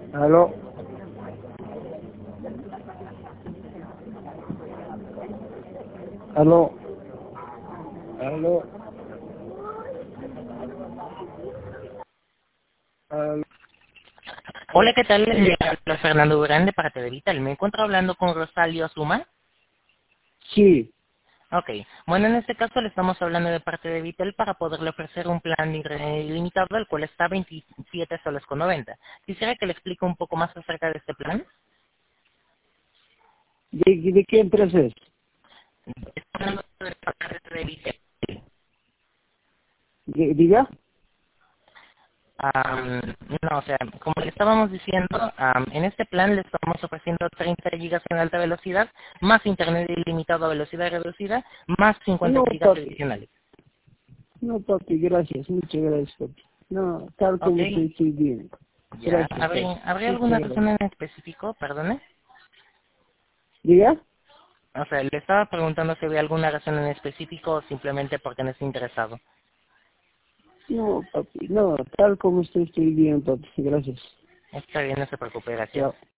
Aló, aló, aló, aló. Hola, ¿qué tal? Le habla Fernando Durán de parte de Vital. Me encuentro hablando con Rosalio Azuma. Sí, Ok. Bueno, en este caso le estamos hablando de parte de Vital para poderle ofrecer un plan ilimitado, el cual está a 27 soles con 90. Quisiera que le explique un poco más acerca de este plan. ¿de qué empresa es? Está hablando de parte de Vital. Diga. Am, no, o sea, como le estábamos diciendo, en este plan le estamos ofreciendo 30 gigas en alta velocidad, más internet ilimitado a velocidad reducida, más 50 No, gigas papi, adicionales. no, papi, gracias, muchas gracias, papi. No, tal Ok, como estoy bien. ya. Gracias, papi, ¿Habría muchas alguna razón gracias. en específico? Perdone. ¿Diga? O sea, le estaba preguntando si había alguna razón en específico o simplemente porque no está interesado. No, papi, no, tal como estoy bien, papi, gracias. Está bien, no se preocupe, gracias. Chao.